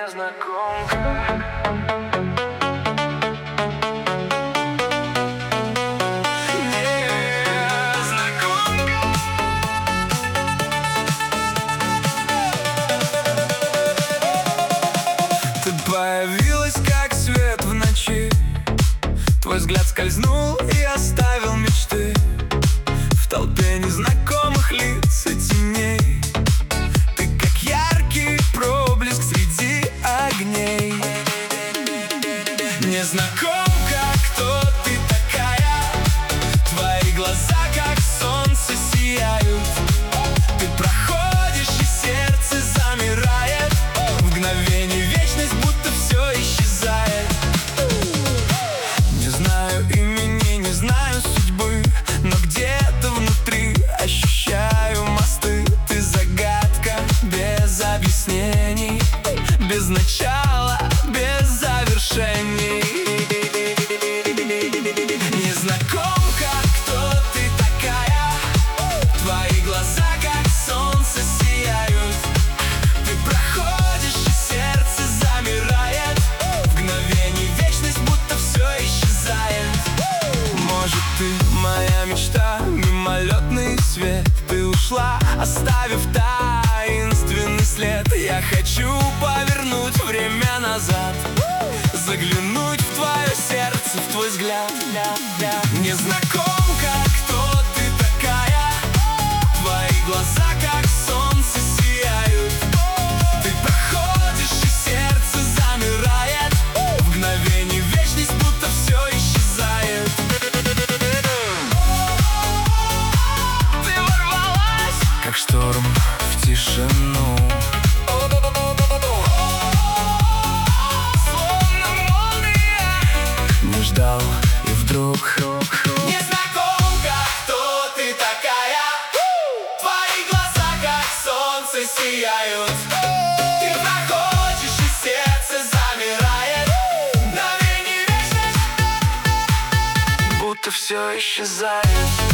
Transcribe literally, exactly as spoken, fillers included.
незнакомка. Появилась как свет в ночи, твой взгляд скользнул и оставил мечты. В толпе незнакомых лиц и теней ты как яркий проблеск среди огней. Незнакомка, кто ты такая? Твои глаза как солнце сияют. Ты проходишь и сердце замирает. В мгновение вечность будто все исчезает. Не знаю имени, не знаю судьбы, но где-то внутри ощущаю мосты. Ты загадка без объяснений, без начала, без завершений. Незнакомка, кто ты такая? Твои глаза как солнце сияют. Ты проходишь и сердце замирает. В мгновение вечность будто все исчезает. Может, ты моя мечта, мимолетный свет. Ты ушла, оставив таинственный след. Я хочу повернуть время назад, заглянуть в твое сердце, в твой взгляд. Незнакомка, кто ты такая? Твои глаза как солнце сияют. Ты проходишь и сердце замирает. В мгновение вечность будто все исчезает. Ты ворвалась, как шторм в тишину. Не ждал и вдруг. Незнакомка, кто ты такая? Твои глаза как солнце сияют. Ты проходишь и сердце замирает. Мгновение вечность будто все исчезает.